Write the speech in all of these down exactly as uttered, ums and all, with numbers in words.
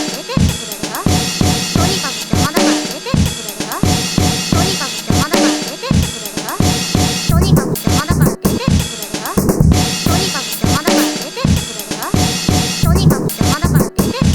出てってくれる？とにかく邪魔だから出てってくれる？とにかく邪魔だから出てってくれる？とにかく邪魔だから出てってくれる？とにかく邪魔だから出てってくれる？とにかく邪魔だから出てってくれる？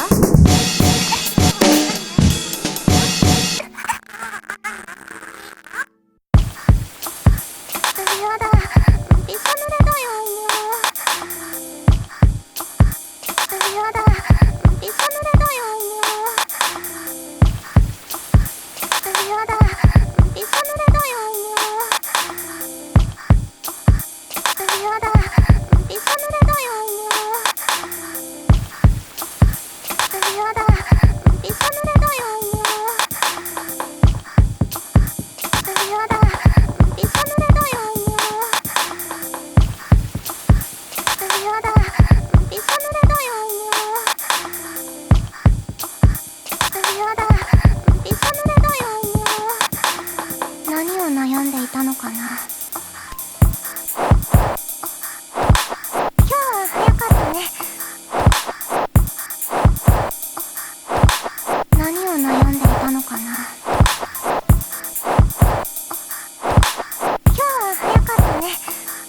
やだ、びしょ濡れだよ、もう。やだ、びしょ濡れだよ、もう。やだ、びしょ濡れだよ、もう。やだ、びしょ濡れだよ、もう。やだ、びしょ濡れだよ、もう。やだ、びしょ濡れだよ、もう。やだ、びしょ濡れだよ、もう。やだ、びしょ濡れだよ、もう。何を悩んでいたのかな。今日は早かったね。何を悩んでいたのかな。今日は早かったね。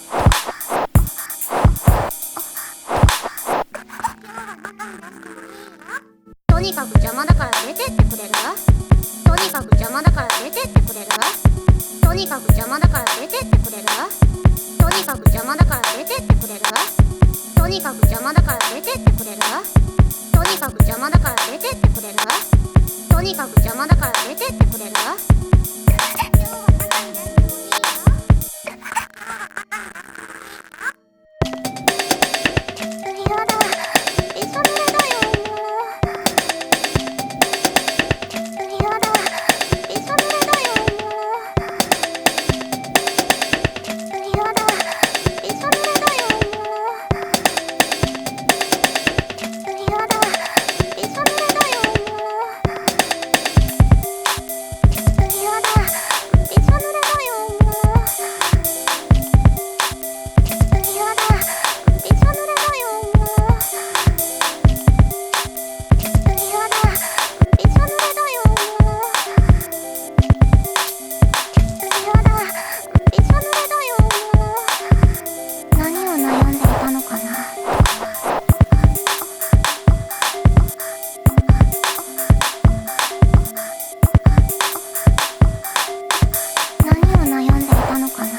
とにかく邪魔だから出てってくれる？とにかく邪魔だから出てってくれる？とにかく邪魔だから出てってくれる？とにかく邪魔だから出てってくれる？とにかく邪魔だから出てってくれる？とにかく邪魔だから出てってくれる？とにかく邪魔だから出てってくれる？やだ、びしょ濡れだよ、もう。やだ、びしょ濡れだよ、もう。やだ、びしょ濡れだよ、もう。やだ、びしょ濡れだよ、もう。やだ、びしょ濡れだよ、もう。やだ、びしょ濡れだよ、もう。やだ、びしょ濡れだよ、もう。やだ、びしょ濡れだよ、もう。何を悩んでいたのかな。何を悩んでいたのかな。